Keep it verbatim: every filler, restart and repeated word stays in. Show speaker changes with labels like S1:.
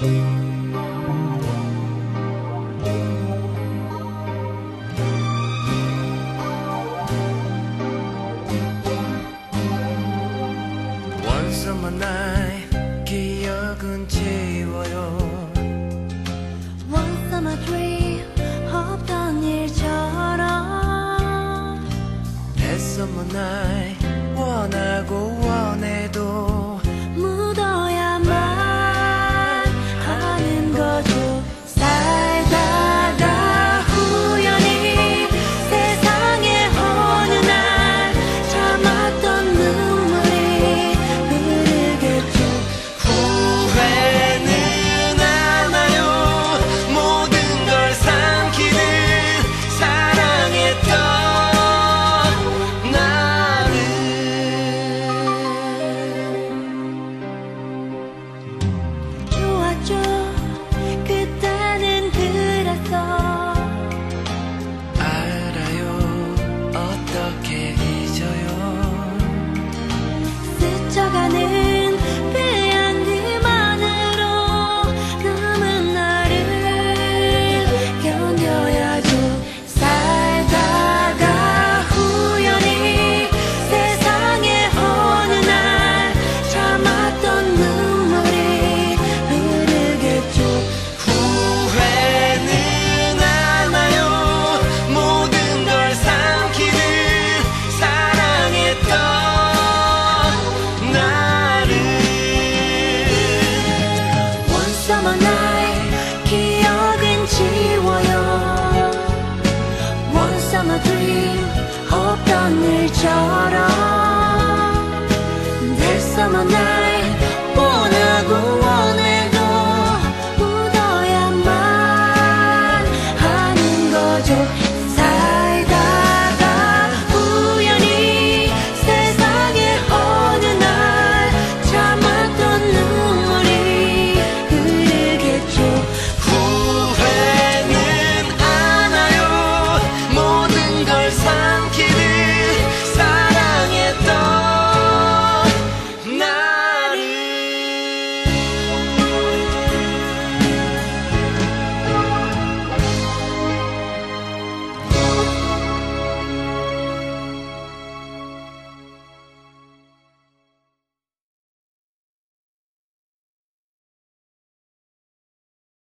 S1: Summer night 기억은 지워요.
S2: One summer dream 없던 일처럼
S1: That summer night 원하고 원해도
S2: 묻어야만 하는 거죠. 살다가 우연히 세상에 어느 날 참았던 눈물이
S1: 후회는 않아요. 모든 걸 삼키는 사랑했던 나를.
S2: 좋았죠. 그때는 그랬어.
S1: 알아요. 어떻게 잊어요.
S2: 스쳐가는 Summer night 기억은 지워요. One summer dream 없던 일처럼 That summer night